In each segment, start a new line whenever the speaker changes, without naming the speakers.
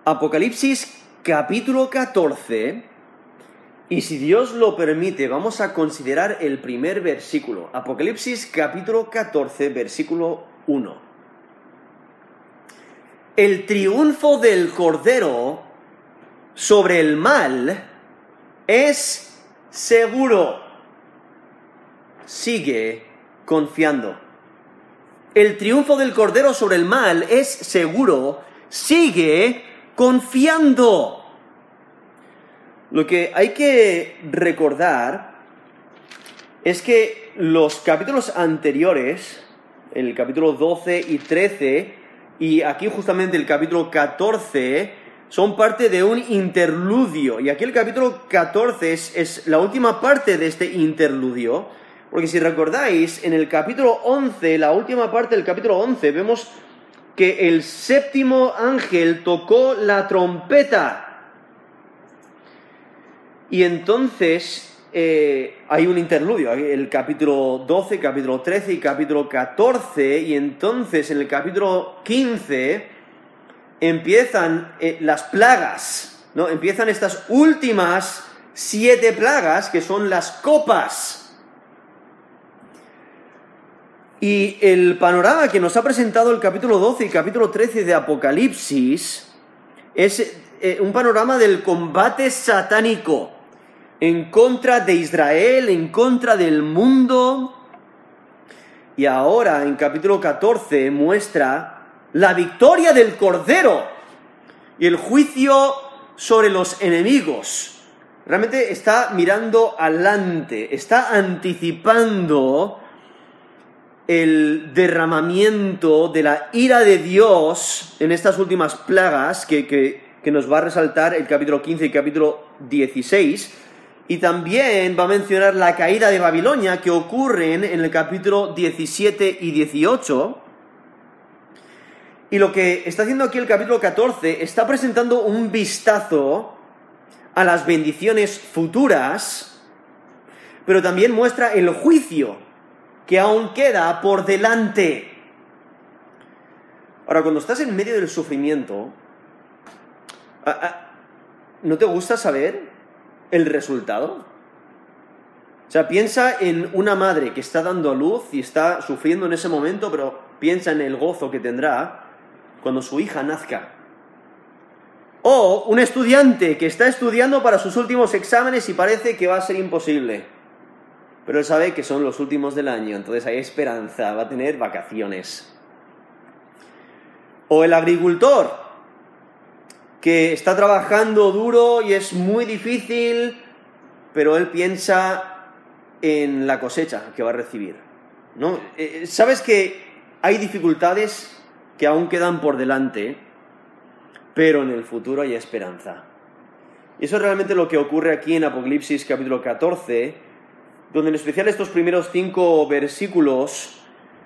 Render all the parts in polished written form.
Apocalipsis capítulo 14, y si Dios lo permite, vamos a considerar el primer versículo. Apocalipsis capítulo 14, versículo 1. El triunfo del Cordero sobre el mal es seguro. Sigue confiando. El triunfo del Cordero sobre el mal es seguro. Sigue confiando. Lo que hay que recordar es que los capítulos anteriores, el capítulo 12 y 13, y aquí justamente el capítulo 14, son parte de un interludio. Y aquí el capítulo 14 es la última parte de este interludio, porque si recordáis, en el capítulo 11, la última parte del capítulo 11, vemos que el séptimo ángel tocó la trompeta. Y entonces hay un interludio, el capítulo 12, capítulo 13 y capítulo 14, y entonces en el capítulo 15 empiezan las plagas, ¿no? Empiezan estas últimas 7 plagas que son las copas. Y el panorama que nos ha presentado el capítulo 12 y capítulo 13 de Apocalipsis es un panorama del combate satánico en contra de Israel, en contra del mundo. Y ahora, en capítulo 14, muestra la victoria del Cordero y el juicio sobre los enemigos. Realmente está mirando adelante, está anticipando el derramamiento de la ira de Dios en estas últimas plagas que nos va a resaltar el capítulo 15 y capítulo 16. Y también va a mencionar la caída de Babilonia que ocurren en el capítulo 17 y 18. Y lo que está haciendo aquí el capítulo 14 está presentando un vistazo a las bendiciones futuras, pero también muestra el juicio que aún queda por delante. Ahora, cuando estás en medio del sufrimiento, ¿no te gusta saber el resultado? O sea, piensa en una madre que está dando a luz y está sufriendo en ese momento, pero piensa en el gozo que tendrá cuando su hija nazca. O un estudiante que está estudiando para sus últimos exámenes y parece que va a ser imposible, pero él sabe que son los últimos del año, entonces hay esperanza, va a tener vacaciones. O el agricultor que está trabajando duro y es muy difícil, pero él piensa en la cosecha que va a recibir, ¿no? Sabes que hay dificultades que aún quedan por delante, pero en el futuro hay esperanza. Y eso es realmente lo que ocurre aquí en Apocalipsis capítulo 14, donde en especial estos primeros 5 versículos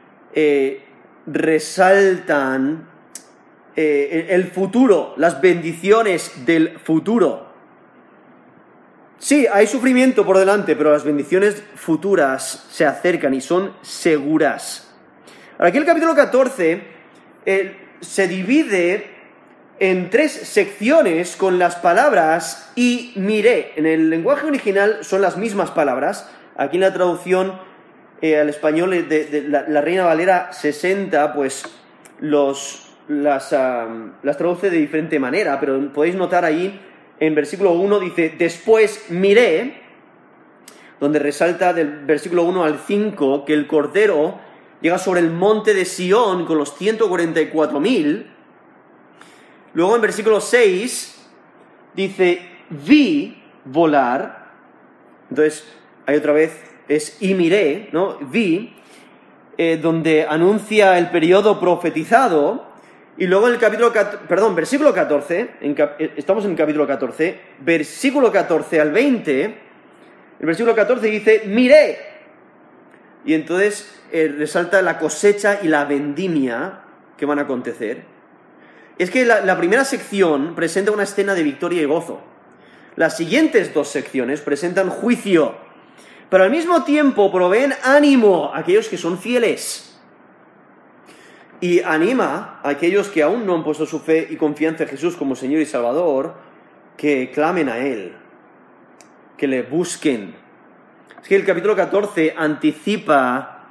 resaltan el futuro, las bendiciones del futuro. Sí, hay sufrimiento por delante, pero las bendiciones futuras se acercan y son seguras. Ahora, aquí el capítulo 14 se divide en 3 secciones con las palabras "y miré". En el lenguaje original son las mismas palabras. Aquí en la traducción al español de la Reina Valera 60, pues las traduce de diferente manera, pero podéis notar ahí, en versículo 1 dice, después miré, donde resalta del versículo 1 al 5 que el Cordero llega sobre el monte de Sión con los 144.000. Luego en versículo 6 dice, vi volar. Entonces, ahí otra vez es y miré, ¿no? Vi, donde anuncia el periodo profetizado. Y luego en el versículo 14, estamos en el capítulo 14, versículo 14 al 20, el versículo 14 dice, miré. Y entonces resalta la cosecha y la vendimia que van a acontecer. Es que la primera sección presenta una escena de victoria y gozo. Las siguientes 2 secciones presentan juicio, pero al mismo tiempo proveen ánimo a aquellos que son fieles. y anima a aquellos que aún no han puesto su fe y confianza en Jesús como Señor y Salvador, que clamen a Él, que le busquen. Es que el capítulo 14 anticipa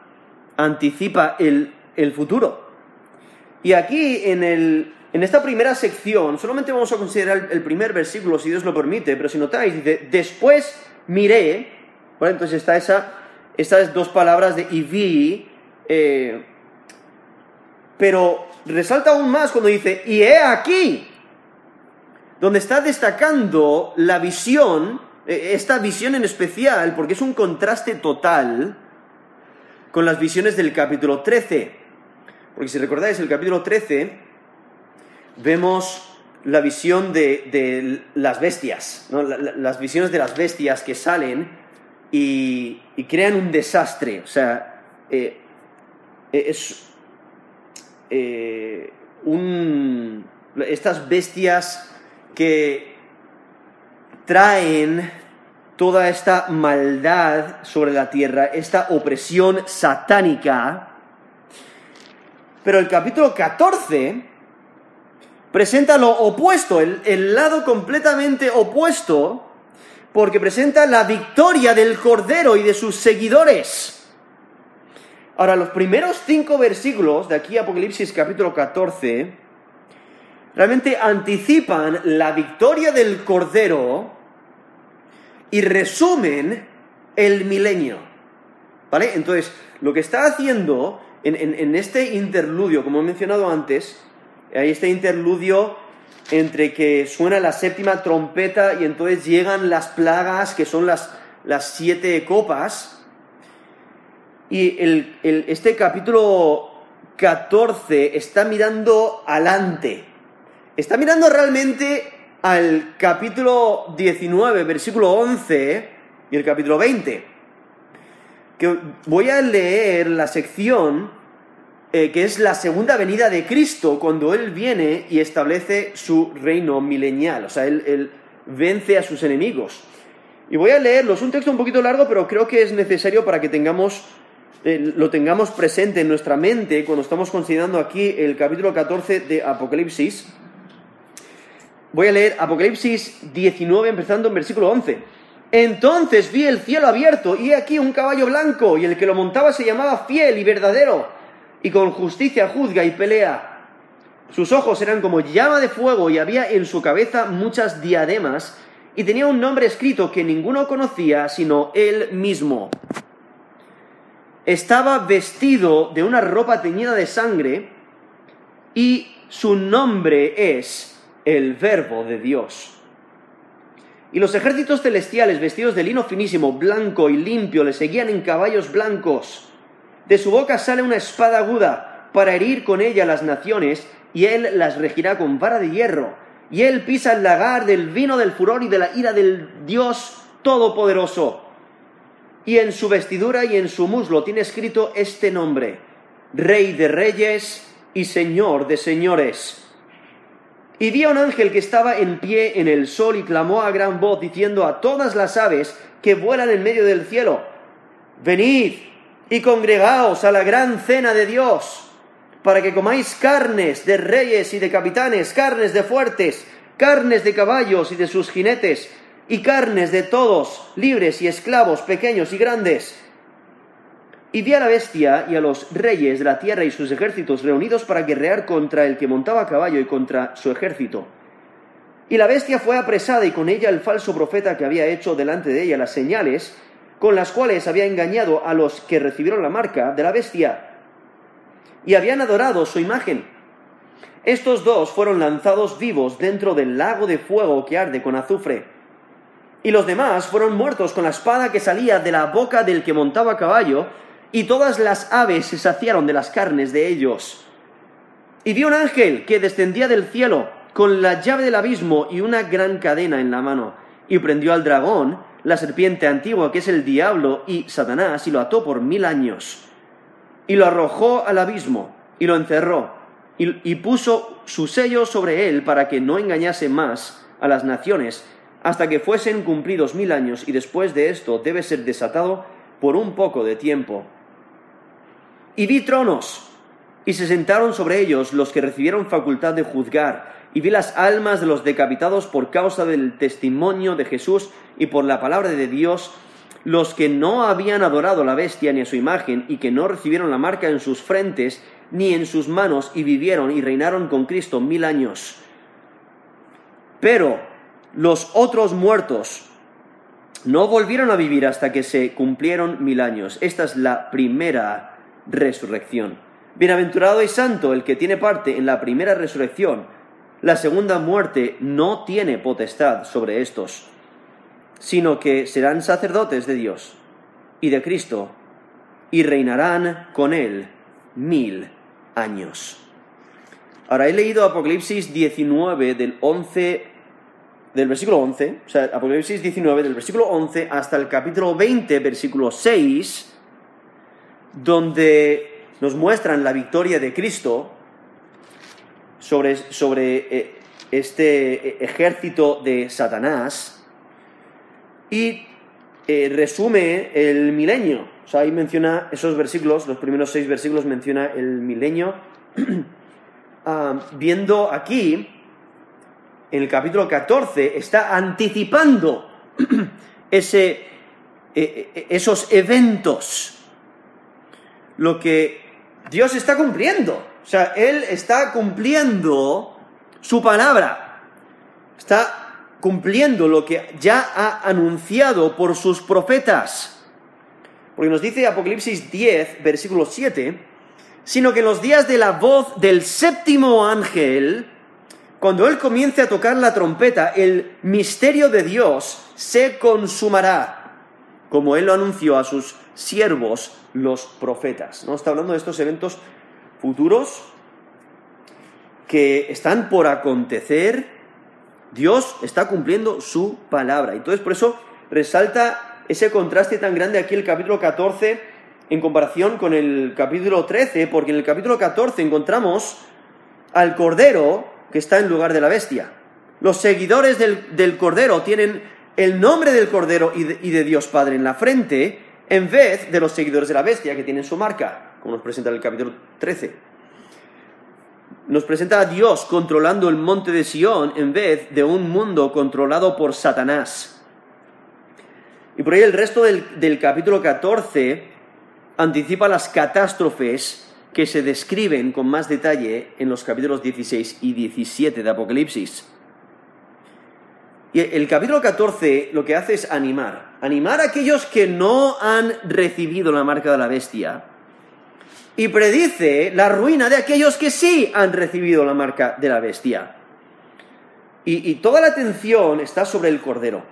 el futuro. Y aquí, en esta primera sección, solamente vamos a considerar el primer versículo, si Dios lo permite, pero si notáis, dice, después miré, ¿vale? Entonces está estas dos palabras de y vi, pero resalta aún más cuando dice, y he aquí, donde está destacando la visión, esta visión en especial, porque es un contraste total con las visiones del capítulo 13. Porque si recordáis, el capítulo 13, vemos la visión de las bestias, ¿no? Las visiones de las bestias que salen y crean un desastre. O sea, estas bestias que traen toda esta maldad sobre la tierra, esta opresión satánica. Pero el capítulo 14 presenta lo opuesto, el lado completamente opuesto, porque presenta la victoria del Cordero y de sus seguidores. Ahora, los primeros 5 versículos de aquí, Apocalipsis capítulo 14, realmente anticipan la victoria del Cordero y resumen el milenio, ¿vale? Entonces, lo que está haciendo en este interludio, como he mencionado antes, hay este interludio entre que suena la 7ª trompeta y entonces llegan las plagas, que son las 7 copas, y este capítulo 14 está mirando adelante, está mirando realmente al capítulo 19, versículo 11 y el capítulo 20. Que voy a leer la sección que es la segunda venida de Cristo, cuando Él viene y establece su reino milenial. O sea, Él vence a sus enemigos. Y voy a leerlo. Es un texto un poquito largo, pero creo que es necesario para que lo tengamos presente en nuestra mente cuando estamos considerando aquí el capítulo 14 de Apocalipsis. Voy a leer Apocalipsis 19, empezando en versículo 11. Entonces vi el cielo abierto, y he aquí un caballo blanco, y el que lo montaba se llamaba Fiel y Verdadero, y con justicia juzga y pelea. Sus ojos eran como llama de fuego, y había en su cabeza muchas diademas, y tenía un nombre escrito que ninguno conocía, sino él mismo. Estaba vestido de una ropa teñida de sangre, y su nombre es el Verbo de Dios. Y los ejércitos celestiales, vestidos de lino finísimo, blanco y limpio, le seguían en caballos blancos. De su boca sale una espada aguda, para herir con ella las naciones, y él las regirá con vara de hierro. Y él pisa el lagar del vino del furor y de la ira del Dios Todopoderoso. Y en su vestidura y en su muslo tiene escrito este nombre: Rey de Reyes y Señor de Señores. Y vi a un ángel que estaba en pie en el sol y clamó a gran voz, diciendo a todas las aves que vuelan en medio del cielo: venid y congregaos a la gran cena de Dios, para que comáis carnes de reyes y de capitanes, carnes de fuertes, carnes de caballos y de sus jinetes, y carnes de todos, libres y esclavos, pequeños y grandes. Y vi a la bestia y a los reyes de la tierra y sus ejércitos reunidos para guerrear contra el que montaba a caballo y contra su ejército. Y la bestia fue apresada, y con ella el falso profeta que había hecho delante de ella las señales con las cuales había engañado a los que recibieron la marca de la bestia y habían adorado su imagen. Estos dos fueron lanzados vivos dentro del lago de fuego que arde con azufre. Y los demás fueron muertos con la espada que salía de la boca del que montaba a caballo, y todas las aves se saciaron de las carnes de ellos. Y vi un ángel que descendía del cielo con la llave del abismo y una gran cadena en la mano, y prendió al dragón, la serpiente antigua que es el diablo y Satanás, y lo ató por 1000 años. Y lo arrojó al abismo, y lo encerró, y puso su sello sobre él para que no engañase más a las naciones, hasta que fuesen cumplidos 1000 años, y después de esto debe ser desatado por un poco de tiempo. Y vi tronos, y se sentaron sobre ellos los que recibieron facultad de juzgar, y vi las almas de los decapitados por causa del testimonio de Jesús y por la palabra de Dios, los que no habían adorado a la bestia ni a su imagen, y que no recibieron la marca en sus frentes ni en sus manos, y vivieron y reinaron con Cristo 1000 años. Pero los otros muertos no volvieron a vivir hasta que se cumplieron 1000 años. Esta es la primera resurrección. Bienaventurado y santo el que tiene parte en la primera resurrección. La segunda muerte no tiene potestad sobre estos, sino que serán sacerdotes de Dios y de Cristo, y reinarán con él 1000 años. Ahora, he leído Apocalipsis 19 del versículo 11, o sea, Apocalipsis 19 del versículo 11 hasta el capítulo 20, versículo 6, donde nos muestran la victoria de Cristo sobre este ejército de Satanás, y resume el milenio. O sea, ahí menciona esos versículos, los primeros 6 versículos menciona el milenio. Viendo aquí, en el capítulo 14, está anticipando esos eventos. Lo que Dios está cumpliendo. O sea, Él está cumpliendo su palabra. Está cumpliendo lo que ya ha anunciado por sus profetas. Porque nos dice Apocalipsis 10, versículo 7, sino que en los días de la voz del séptimo ángel, cuando Él comience a tocar la trompeta, el misterio de Dios se consumará, como Él lo anunció a sus siervos, los profetas. ¿No? Está hablando de estos eventos futuros que están por acontecer. Dios está cumpliendo su palabra. Entonces, por eso resalta ese contraste tan grande aquí el capítulo 14 en comparación con el capítulo 13, porque en el capítulo 14 encontramos al Cordero que está en lugar de la bestia. Los seguidores del Cordero tienen el nombre del Cordero y de Dios Padre en la frente, en vez de los seguidores de la bestia que tienen su marca, como nos presenta en el capítulo 13. Nos presenta a Dios controlando el monte de Sión en vez de un mundo controlado por Satanás. Y por ahí el resto del capítulo 14 anticipa las catástrofes que se describen con más detalle en los capítulos 16 y 17 de Apocalipsis. Y el capítulo 14 lo que hace es animar a aquellos que no han recibido la marca de la bestia, y predice la ruina de aquellos que sí han recibido la marca de la bestia. Y toda la atención está sobre el Cordero.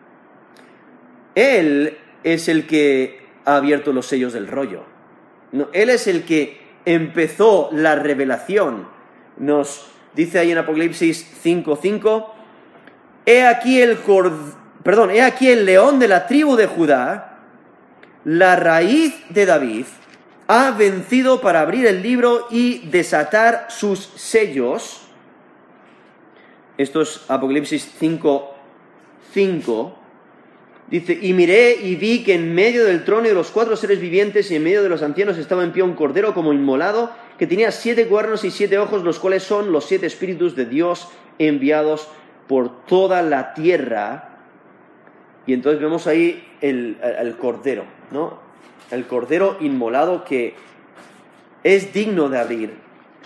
Él es el que ha abierto los sellos del rollo. No, Él es el que empezó la revelación. Nos dice ahí en Apocalipsis 5:5, he aquí el león de la tribu de Judá, la raíz de David, ha vencido para abrir el libro y desatar sus sellos. Esto es Apocalipsis 5:5. Dice, y miré y vi que en medio del trono y de los 4 seres vivientes y en medio de los ancianos estaba en pie un cordero como inmolado, que tenía 7 cuernos y 7 ojos, los cuales son los 7 espíritus de Dios enviados por toda la tierra. Y entonces vemos ahí el cordero, ¿no? El cordero inmolado que es digno de abrir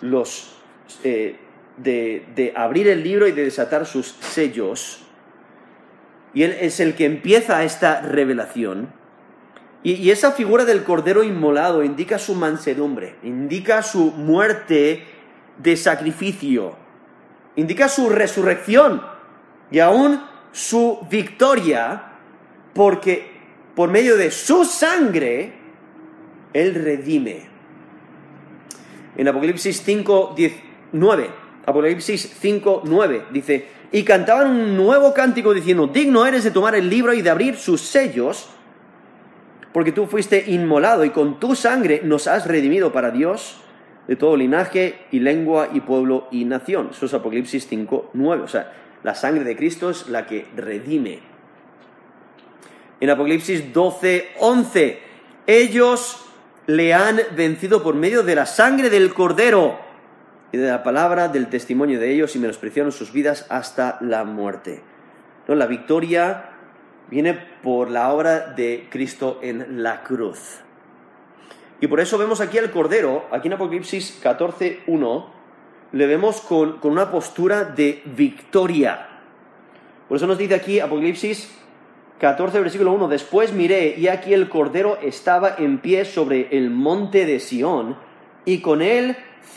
de abrir el libro y de desatar sus sellos. Y Él es el que empieza esta revelación. Y esa figura del cordero inmolado indica su mansedumbre, indica su muerte de sacrificio, indica su resurrección y aún su victoria, porque por medio de su sangre Él redime. En Apocalipsis 5:9, Apocalipsis 5:9 dice, y cantaban un nuevo cántico diciendo, digno eres de tomar el libro y de abrir sus sellos, porque tú fuiste inmolado y con tu sangre nos has redimido para Dios de todo linaje y lengua y pueblo y nación. Eso es Apocalipsis 5:9. O sea, la sangre de Cristo es la que redime. En Apocalipsis 12:11, ellos le han vencido por medio de la sangre del Cordero y de la palabra del testimonio de ellos, y menospreciaron sus vidas hasta la muerte. ¿No? La victoria viene por la obra de Cristo en la cruz. Y por eso vemos aquí al Cordero, aquí en Apocalipsis 14:1, le vemos con una postura de victoria. Por eso nos dice aquí Apocalipsis 14, versículo 1, después miré, y aquí el Cordero estaba en pie sobre el monte de Sión, y con él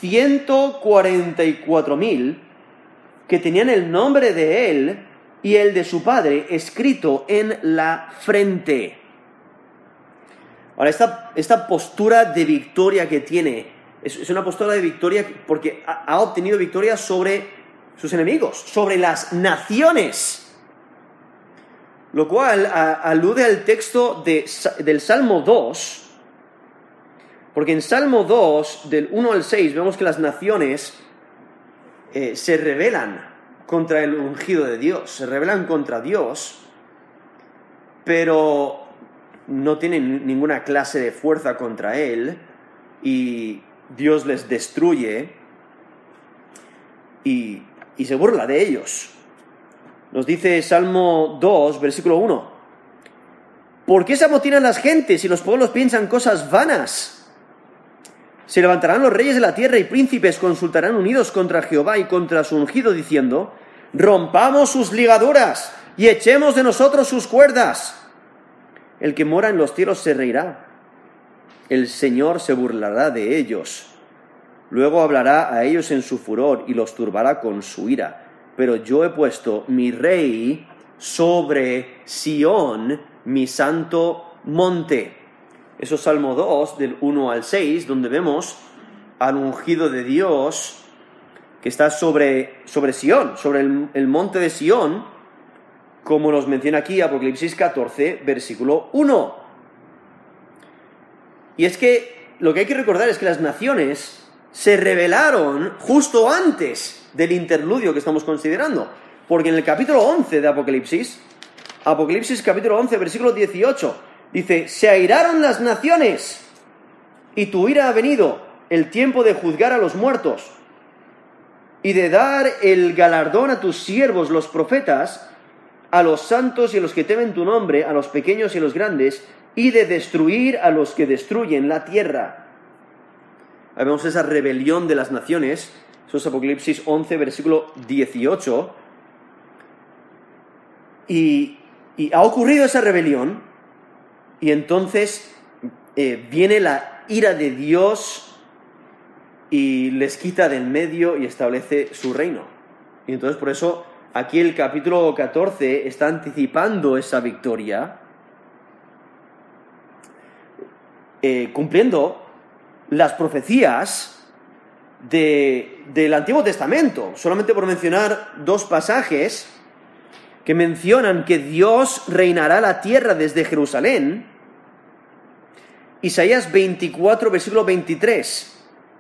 144,000 que tenían el nombre de él y el de su padre escrito en la frente. Ahora, esta postura de victoria que tiene, es una postura de victoria porque ha obtenido victoria sobre sus enemigos, sobre las naciones. Lo cual alude al texto del Salmo 2, porque en Salmo 2, del 1 al 6, vemos que las naciones se rebelan contra el ungido de Dios, se rebelan contra Dios, pero no tienen ninguna clase de fuerza contra Él, y Dios les destruye y se burla de ellos. Nos dice Salmo 2, versículo 1, ¿por qué se amotinan las gentes y los pueblos piensan cosas vanas? Se levantarán los reyes de la tierra y príncipes consultarán unidos contra Jehová y contra su ungido, diciendo, rompamos sus ligaduras y echemos de nosotros sus cuerdas. El que mora en los cielos se reirá, el Señor se burlará de ellos. Luego hablará a ellos en su furor y los turbará con su ira. Pero yo he puesto mi rey sobre Sión, mi santo monte. Eso es Salmo 2, del 1 al 6, donde vemos al ungido de Dios que está sobre Sión, sobre el monte de Sión, como nos menciona aquí Apocalipsis 14, versículo 1. Y es que lo que hay que recordar es que las naciones se rebelaron justo antes del interludio que estamos considerando, porque en el capítulo 11 de Apocalipsis capítulo 11, versículo 18, dice, se airaron las naciones, y tu ira ha venido, el tiempo de juzgar a los muertos, y de dar el galardón a tus siervos los profetas, a los santos y a los que temen tu nombre, a los pequeños y a los grandes, y de destruir a los que destruyen la tierra. Ahí vemos esa rebelión de las naciones. Eso es Apocalipsis 11, versículo 18. Y ha ocurrido esa rebelión, y entonces viene la ira de Dios y les quita del medio y establece su reino. Y entonces por eso aquí el capítulo 14 está anticipando esa victoria, cumpliendo las profecías del Antiguo Testamento, solamente por mencionar dos pasajes que mencionan que Dios reinará la tierra desde Jerusalén. Isaías 24, versículo 23,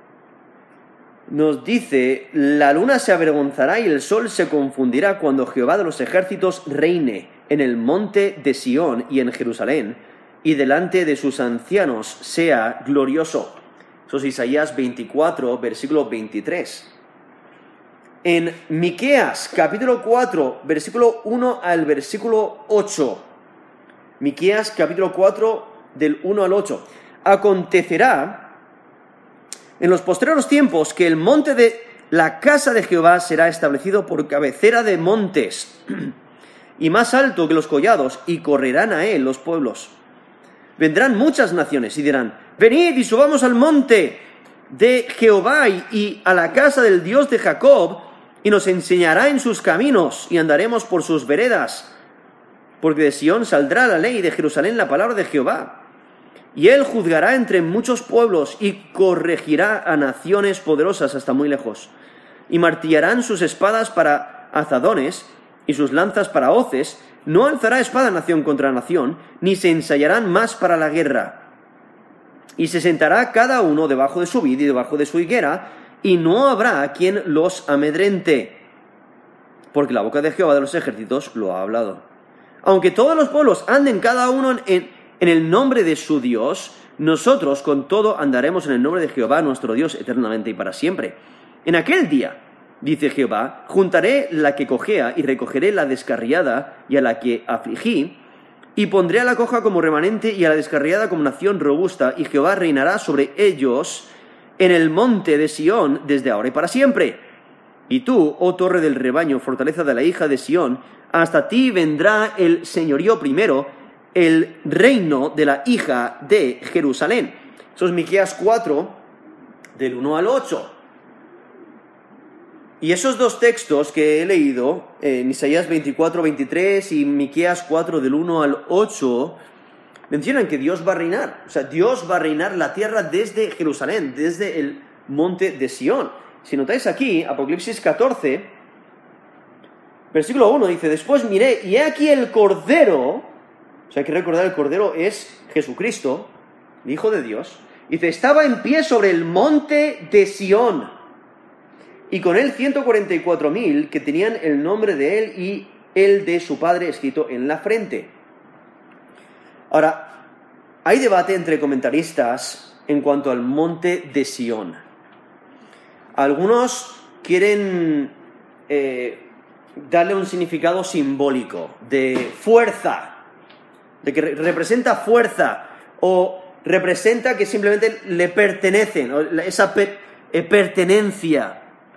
nos dice, la luna se avergonzará y el sol se confundirá cuando Jehová de los ejércitos reine en el monte de Sión y en Jerusalén, y delante de sus ancianos sea glorioso. Eso es Isaías 24, versículo 23. En Miqueas, capítulo 4, versículo 1 al versículo 8. Miqueas, capítulo 4, del 1 al 8. Acontecerá en los postreros tiempos que el monte de la casa de Jehová será establecido por cabecera de montes y más alto que los collados, y correrán a él los pueblos. Vendrán muchas naciones y dirán, venid y subamos al monte de Jehová y a la casa del Dios de Jacob, y nos enseñará en sus caminos, y andaremos por sus veredas. Porque de Sión saldrá la ley, de Jerusalén la palabra de Jehová. Y él juzgará entre muchos pueblos, y corregirá a naciones poderosas hasta muy lejos. Y martillarán sus espadas para azadones, y sus lanzas para hoces. No alzará espada nación contra nación, ni se ensayarán más para la guerra. Y se sentará cada uno debajo de su vid y debajo de su higuera, y no habrá quien los amedrente, porque la boca de Jehová de los ejércitos lo ha hablado. Aunque todos los pueblos anden cada uno en el nombre de su Dios, nosotros con todo andaremos en el nombre de Jehová nuestro Dios eternamente y para siempre. En aquel día, dice Jehová, juntaré la que cojea y recogeré la descarriada y a la que afligí, y pondré a la coja como remanente y a la descarriada como nación robusta, y Jehová reinará sobre ellos en el monte de Sión desde ahora y para siempre. Y tú, oh torre del rebaño, fortaleza de la hija de Sión, hasta ti vendrá el señorío primero, el reino de la hija de Jerusalén. Eso es Miqueas 4, del 1 al 8. Y esos dos textos que he leído, en Isaías 24, 23 y Miqueas 4, del 1 al 8, mencionan que Dios va a reinar. O sea, Dios va a reinar la tierra desde Jerusalén, desde el monte de Sión. Si notáis aquí, Apocalipsis 14, versículo 1 dice, después miré, y he aquí el Cordero, o sea, hay que recordar, el Cordero es Jesucristo, el Hijo de Dios, dice, estaba en pie sobre el monte de Sión, y con él 144.000 que tenían el nombre de él y el de su padre escrito en la frente. Ahora, hay debate entre comentaristas en cuanto al monte de Sión. Algunos quieren darle un significado simbólico, de fuerza, de que representa fuerza, o representa que simplemente le pertenecen, o esa pertenencia.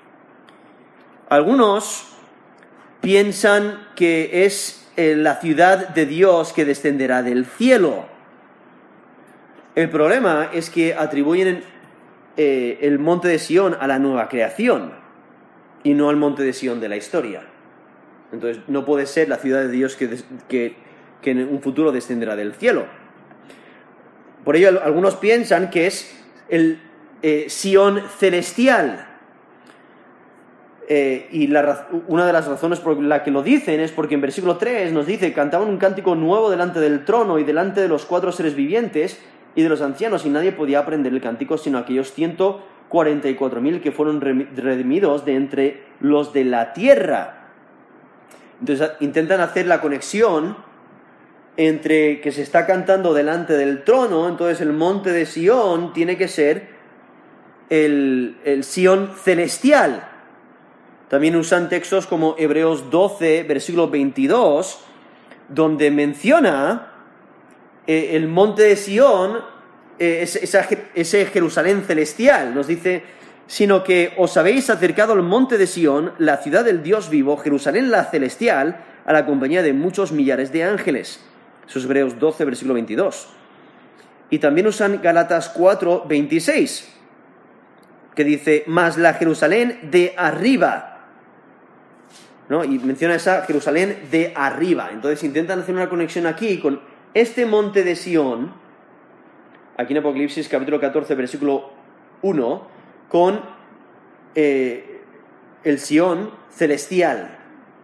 Algunos piensan que es la ciudad de Dios que descenderá del cielo. El problema es que atribuyen el monte de Sión a la nueva creación y no al monte de Sión de la historia. Entonces no puede ser la ciudad de Dios que en un futuro descenderá del cielo. Por ello algunos piensan que es el Sión celestial. Y una de las razones por la que lo dicen es porque en versículo 3 nos dice, cantaban un cántico nuevo delante del trono y delante de los 4 seres vivientes y de los ancianos, y nadie podía aprender el cántico sino aquellos 144.000 que fueron redimidos de entre los de la tierra. Entonces intentan hacer la conexión entre que se está cantando delante del trono, entonces el monte de Sión tiene que ser el Sión celestial. También usan textos como Hebreos 12, versículo 22, donde menciona el monte de Sión, ese Jerusalén celestial. Nos dice, sino que os habéis acercado al monte de Sión, la ciudad del Dios vivo, Jerusalén la celestial, a la compañía de muchos millares de ángeles. Eso es Hebreos 12, versículo 22. Y también usan Gálatas 4, 26, que dice, mas la Jerusalén de arriba, ¿no? Y menciona esa Jerusalén de arriba. Entonces intentan hacer una conexión aquí con este monte de Sión, aquí en Apocalipsis capítulo 14, versículo 1, con el Sión celestial.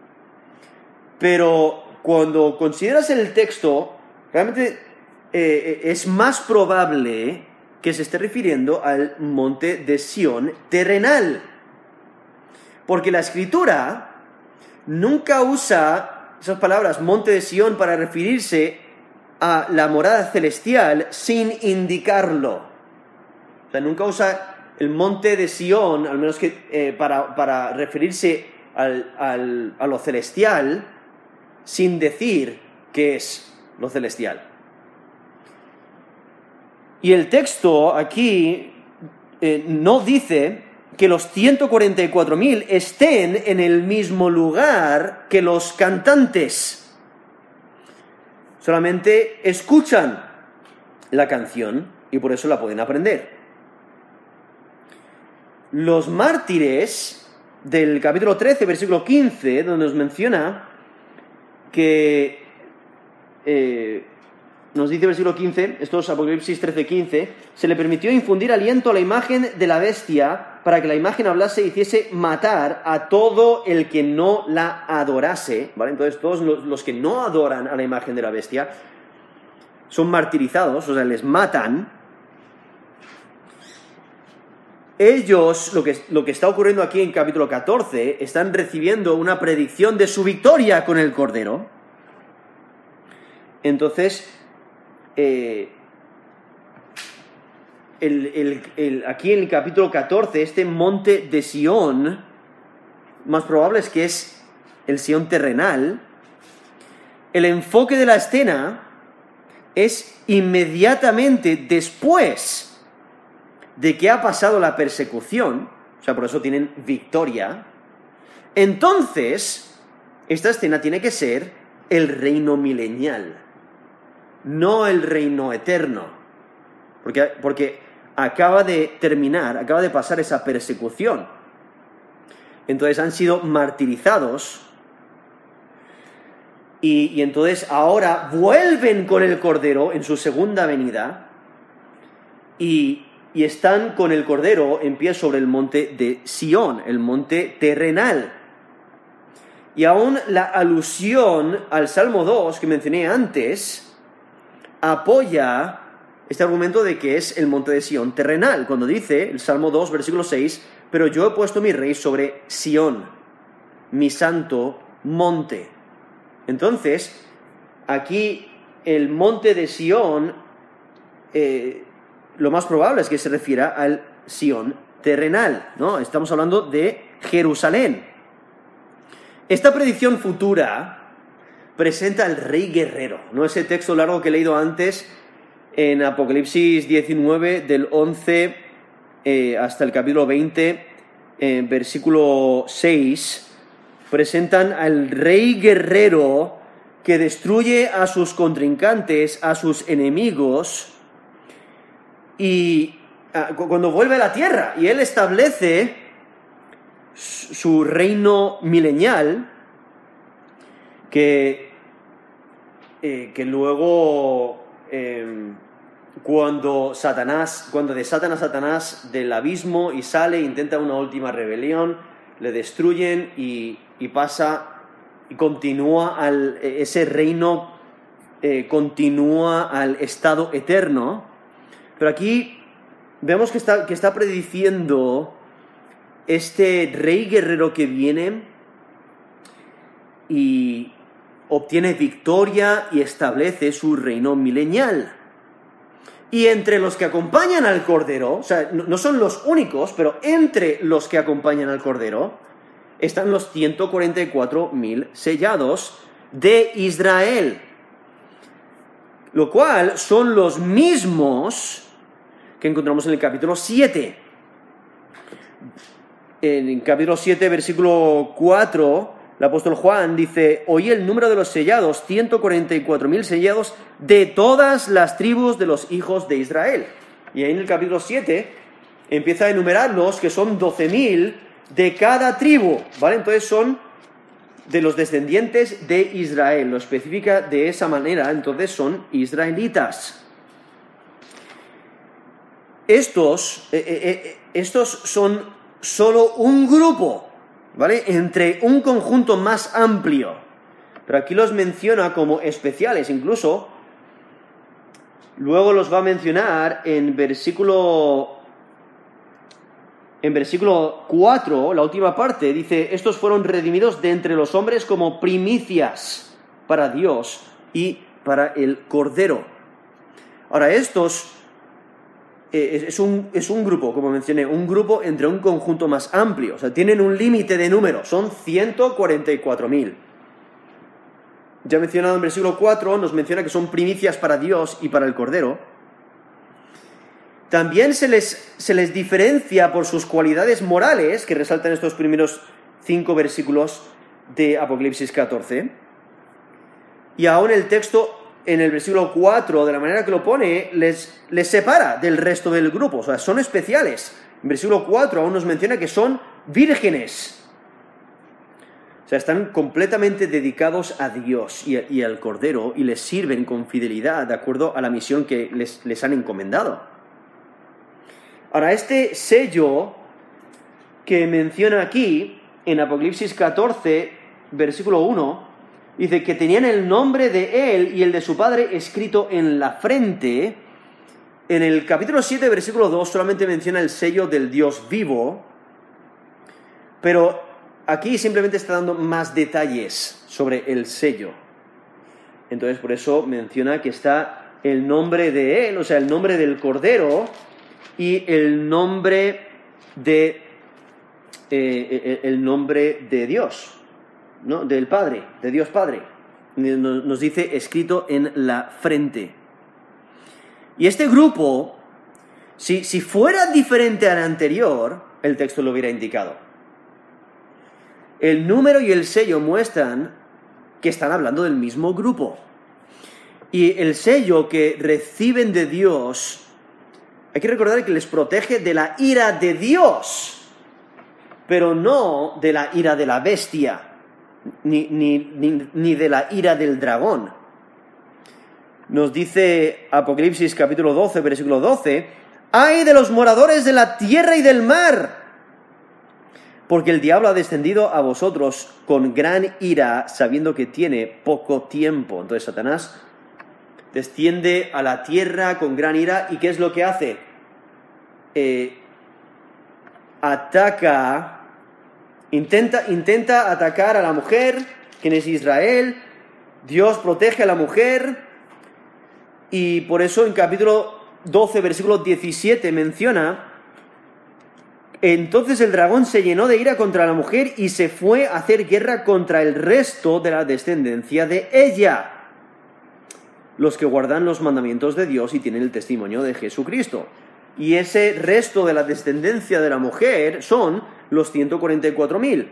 Pero cuando consideras el texto, realmente es más probable que se esté refiriendo al monte de Sión terrenal. Porque la Escritura nunca usa esas palabras, monte de Sión, para referirse a la morada celestial sin indicarlo. O sea, nunca usa el monte de Sión, al menos que para referirse a lo celestial, sin decir qué es lo celestial. Y el texto aquí no dice que los 144.000 estén en el mismo lugar que los cantantes. Solamente escuchan la canción y por eso la pueden aprender. Los mártires del capítulo 13, versículo 15, donde nos menciona que nos dice versículo 15, esto es Apocalipsis 13:15, se le permitió infundir aliento a la imagen de la bestia para que la imagen hablase y hiciese matar a todo el que no la adorase, ¿vale? Entonces todos los que no adoran a la imagen de la bestia son martirizados, o sea, les matan. Ellos, lo que está ocurriendo aquí en capítulo 14, están recibiendo una predicción de su victoria con el Cordero. Entonces, aquí en el capítulo 14, este monte de Sión, más probable es que es el Sión terrenal. El enfoque de la escena es inmediatamente después de que ha pasado la persecución, o sea, por eso tienen victoria. Entonces, esta escena tiene que ser el reino milenial, no el reino eterno, porque acaba de pasar esa persecución. Entonces han sido martirizados y entonces ahora vuelven con el Cordero en su segunda venida y están con el Cordero en pie sobre el monte de Sión, el monte terrenal. Y aún la alusión al Salmo 2 que mencioné antes apoya este argumento de que es el monte de Sión terrenal, cuando dice el Salmo 2, versículo 6, pero yo he puesto mi rey sobre Sión, mi santo monte. Entonces, aquí el monte de Sión, lo más probable es que se refiera al Sión terrenal, ¿no? Estamos hablando de Jerusalén. Esta predicción futura presenta al rey guerrero, ¿no? Ese texto largo que he leído antes en Apocalipsis 19, del 11 hasta el capítulo 20, versículo 6, presentan al rey guerrero que destruye a sus contrincantes, a sus enemigos, y cuando vuelve a la tierra, y él establece su reino milenial, que luego, cuando desatan a Satanás del abismo y sale, intenta una última rebelión, le destruyen y pasa y continúa ese reino continúa al estado eterno. Pero aquí vemos que está prediciendo este rey guerrero que viene y obtiene victoria y establece su reino milenial. Y entre los que acompañan al Cordero, o sea, no son los únicos, pero entre los que acompañan al Cordero, están los 144.000 sellados de Israel, lo cual son los mismos que encontramos en el capítulo 7. En el capítulo 7, versículo 4, el apóstol Juan dice: oí el número de los sellados, 144.000 sellados de todas las tribus de los hijos de Israel. Y ahí en el capítulo 7 empieza a enumerarlos, que son 12.000 de cada tribu, ¿vale? Entonces son de los descendientes de Israel, lo especifica de esa manera, entonces son israelitas. Estos son solo un grupo, ¿vale? Entre un conjunto más amplio. Pero aquí los menciona como especiales, incluso luego los va a mencionar en versículo 4, la última parte, dice: estos fueron redimidos de entre los hombres como primicias para Dios y para el Cordero. Ahora, estos es un grupo, como mencioné, un grupo entre un conjunto más amplio. O sea, tienen un límite de número, son 144.000. Ya mencionado en versículo 4, nos menciona que son primicias para Dios y para el Cordero. También se les diferencia por sus cualidades morales, que resaltan estos primeros 5 versículos de Apocalipsis 14. Y aún el texto, en el versículo 4, de la manera que lo pone, les separa del resto del grupo. O sea, son especiales. En versículo 4 aún nos menciona que son vírgenes. O sea, están completamente dedicados a Dios y al Cordero, y les sirven con fidelidad de acuerdo a la misión que les han encomendado. Ahora, este sello que menciona aquí, en Apocalipsis 14, versículo 1, dice que tenían el nombre de él y el de su padre escrito en la frente. En el capítulo 7, versículo 2, solamente menciona el sello del Dios vivo, pero aquí simplemente está dando más detalles sobre el sello. Entonces, por eso menciona que está el nombre de él, o sea, el nombre del Cordero, y el nombre de Dios, ¿no? Del Padre, de Dios Padre. Nos dice escrito en la frente. Y este grupo, si fuera diferente al anterior, el texto lo hubiera indicado. El número y el sello muestran que están hablando del mismo grupo. Y el sello que reciben de Dios, hay que recordar que les protege de la ira de Dios, pero no de la ira de la bestia, ni de la ira del dragón. Nos dice Apocalipsis capítulo 12, versículo 12, ¡ay de los moradores de la tierra y del mar! Porque el diablo ha descendido a vosotros con gran ira, sabiendo que tiene poco tiempo. Entonces Satanás desciende a la tierra con gran ira, ¿y qué es lo que hace? Intenta atacar a la mujer, quien es Israel. Dios protege a la mujer, y por eso en capítulo 12, versículo 17 menciona: entonces el dragón se llenó de ira contra la mujer y se fue a hacer guerra contra el resto de la descendencia de ella, los que guardan los mandamientos de Dios y tienen el testimonio de Jesucristo. Y ese resto de la descendencia de la mujer son los 144.000.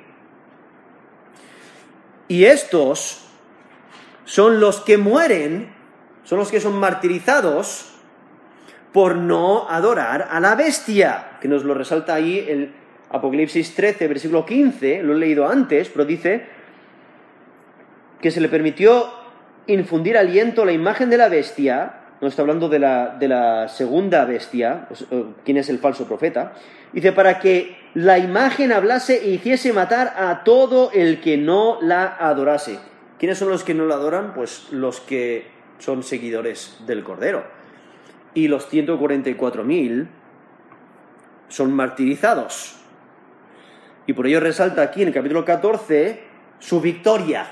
Y estos son los que mueren, son los que son martirizados por no adorar a la bestia, que nos lo resalta ahí el Apocalipsis 13, versículo 15, lo he leído antes, pero dice que se le permitió infundir aliento a la imagen de la bestia. No está hablando de la segunda bestia, quien es el falso profeta. Dice, para que la imagen hablase e hiciese matar a todo el que no la adorase. ¿Quiénes son los que no la adoran? Pues los que son seguidores del Cordero. Y los 144.000 son martirizados. Y por ello resalta aquí en el capítulo 14 su victoria.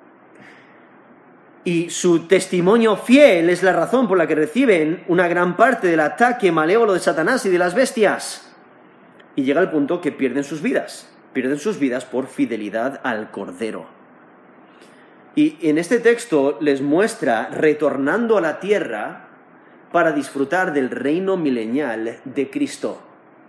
Y su testimonio fiel es la razón por la que reciben una gran parte del ataque malévolo de Satanás y de las bestias. Y llega el punto que pierden sus vidas por fidelidad al Cordero. Y en este texto les muestra retornando a la tierra para disfrutar del reino milenial de Cristo.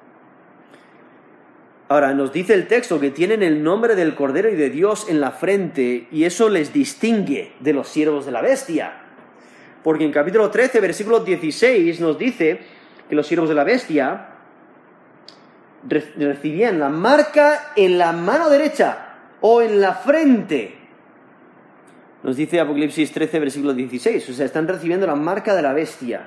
Ahora, nos dice el texto que tienen el nombre del Cordero y de Dios en la frente, y eso les distingue de los siervos de la bestia. Porque en capítulo 13, versículo 16, nos dice que los siervos de la bestia recibían la marca en la mano derecha o en la frente. Nos dice Apocalipsis 13, versículo 16, o sea, están recibiendo la marca de la bestia.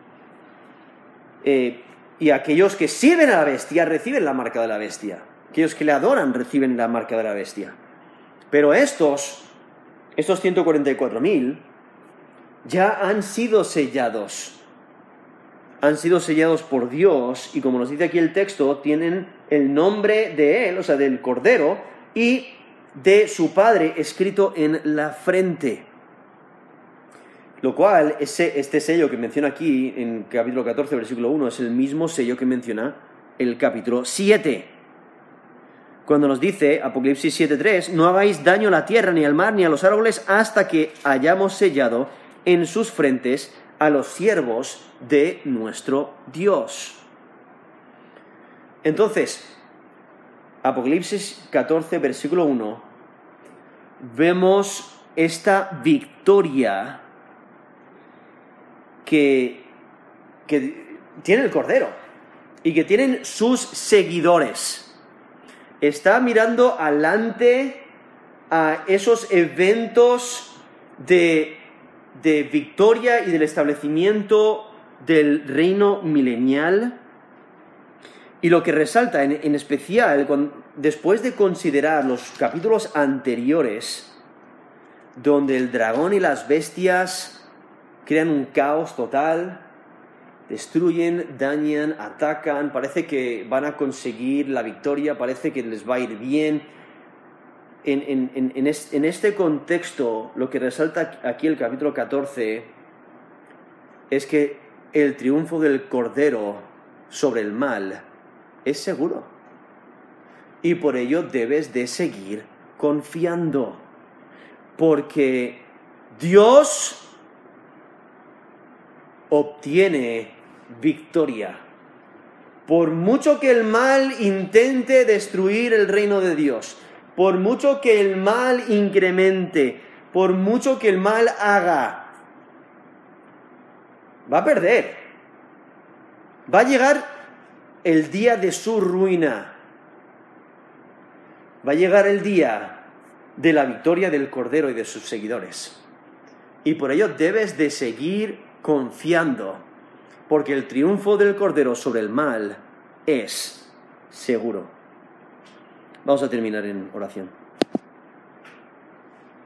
Y aquellos que sirven a la bestia reciben la marca de la bestia. Aquellos que le adoran reciben la marca de la bestia. Pero estos 144.000 ya han sido sellados. Han sido sellados por Dios y, como nos dice aquí el texto, tienen el nombre de Él, o sea, del Cordero, y de su Padre escrito en la frente. Lo cual, este sello que menciona aquí en capítulo 14, versículo 1, es el mismo sello que menciona el capítulo 7. Cuando nos dice, Apocalipsis 7.3, no hagáis daño a la tierra, ni al mar, ni a los árboles, hasta que hayamos sellado en sus frentes a los siervos de nuestro Dios. Entonces, Apocalipsis 14, versículo 1, vemos esta victoria que tiene el Cordero y que tienen sus seguidores. Está mirando adelante a esos eventos de victoria y del establecimiento del reino milenial. Y lo que resalta en especial, después de considerar los capítulos anteriores, donde el dragón y las bestias crean un caos total, destruyen, dañan, atacan, parece que van a conseguir la victoria, parece que les va a ir bien. En este contexto, lo que resalta aquí el capítulo 14 es que el triunfo del Cordero sobre el mal es seguro. Y por ello debes de seguir confiando. Porque Dios obtiene victoria. Por mucho que el mal intente destruir el reino de Dios, por mucho que el mal incremente, por mucho que el mal haga, va a perder. Va a llegar el día de su ruina. Va a llegar el día de la victoria del Cordero y de sus seguidores. Y por ello debes de seguir confiando, porque el triunfo del Cordero sobre el mal es seguro. Vamos a terminar en oración.